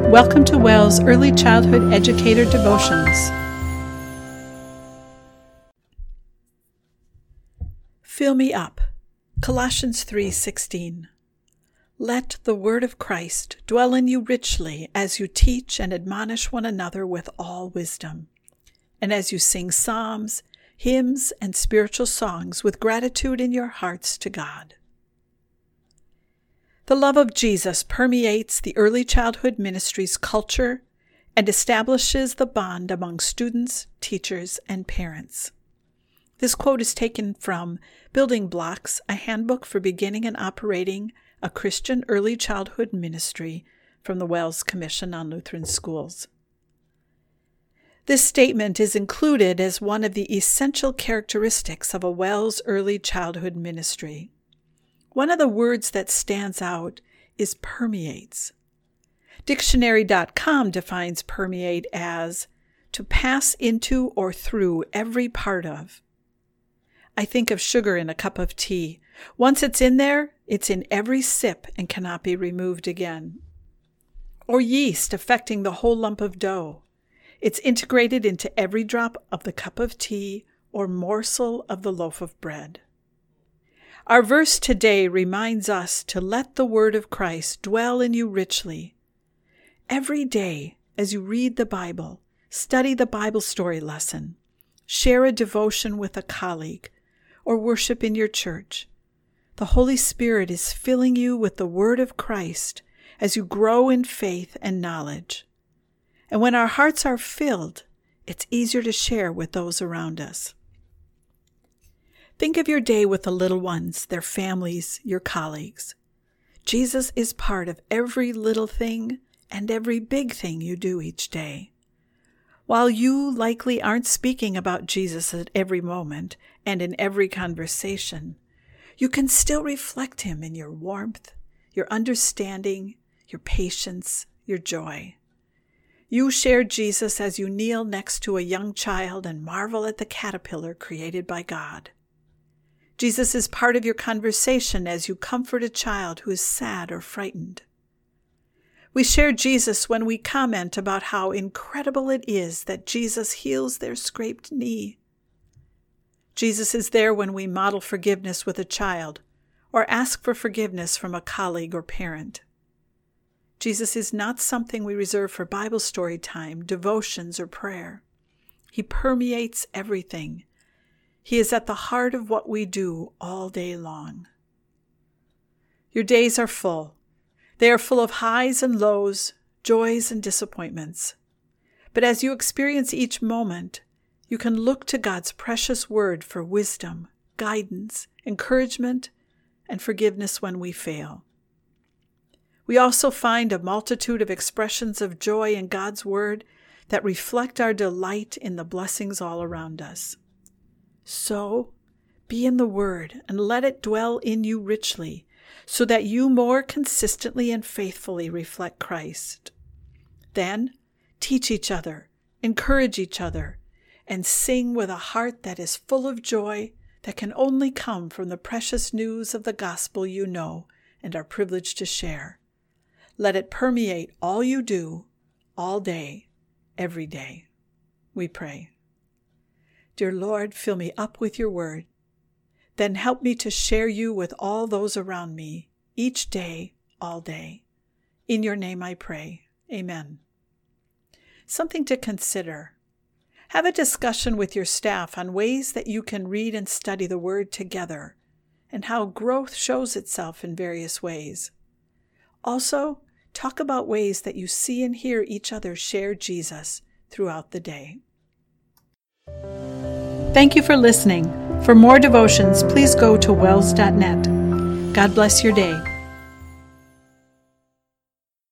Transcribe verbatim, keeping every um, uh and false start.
Welcome to WELL's Early Childhood Educator Devotions. Fill me up. Colossians three sixteen. Let the word of Christ dwell in you richly as you teach and admonish one another with all wisdom, and as you sing psalms, hymns, and spiritual songs with gratitude in your hearts to God. The love of Jesus permeates the early childhood ministry's culture and establishes the bond among students, teachers, and parents. This quote is taken from Building Blocks, a handbook for beginning and operating a Christian early childhood ministry from the WELS Commission on Lutheran Schools. This statement is included as one of the essential characteristics of a WELS early childhood ministry. One of the words that stands out is permeates. Dictionary dot com defines permeate as to pass into or through every part of. I think of sugar in a cup of tea. Once it's in there, it's in every sip and cannot be removed again. Or yeast affecting the whole lump of dough. It's integrated into every drop of the cup of tea or morsel of the loaf of bread. Our verse today reminds us to let the word of Christ dwell in you richly. Every day, as you read the Bible, study the Bible story lesson, share a devotion with a colleague, or worship in your church, the Holy Spirit is filling you with the word of Christ as you grow in faith and knowledge. And when our hearts are filled, it's easier to share with those around us. Think of your day with the little ones, their families, your colleagues. Jesus is part of every little thing and every big thing you do each day. While you likely aren't speaking about Jesus at every moment and in every conversation, you can still reflect him in your warmth, your understanding, your patience, your joy. You share Jesus as you kneel next to a young child and marvel at the caterpillar created by God. Jesus is part of your conversation as you comfort a child who is sad or frightened. We share Jesus when we comment about how incredible it is that Jesus heals their scraped knee. Jesus is there when we model forgiveness with a child or ask for forgiveness from a colleague or parent. Jesus is not something we reserve for Bible story time, devotions, or prayer. He permeates everything. He is at the heart of what we do all day long. Your days are full. They are full of highs and lows, joys and disappointments. But as you experience each moment, you can look to God's precious word for wisdom, guidance, encouragement, and forgiveness when we fail. We also find a multitude of expressions of joy in God's word that reflect our delight in the blessings all around us. So, be in the word and let it dwell in you richly, so that you more consistently and faithfully reflect Christ. Then, teach each other, encourage each other, and sing with a heart that is full of joy that can only come from the precious news of the gospel you know and are privileged to share. Let it permeate all you do, all day, every day. We pray. Dear Lord, fill me up with your word. Then help me to share you with all those around me, each day, all day. In your name I pray. Amen. Something to consider. Have a discussion with your staff on ways that you can read and study the word together, and how growth shows itself in various ways. Also, talk about ways that you see and hear each other share Jesus throughout the day. Thank you for listening. For more devotions, please go to wells dot net. God bless your day.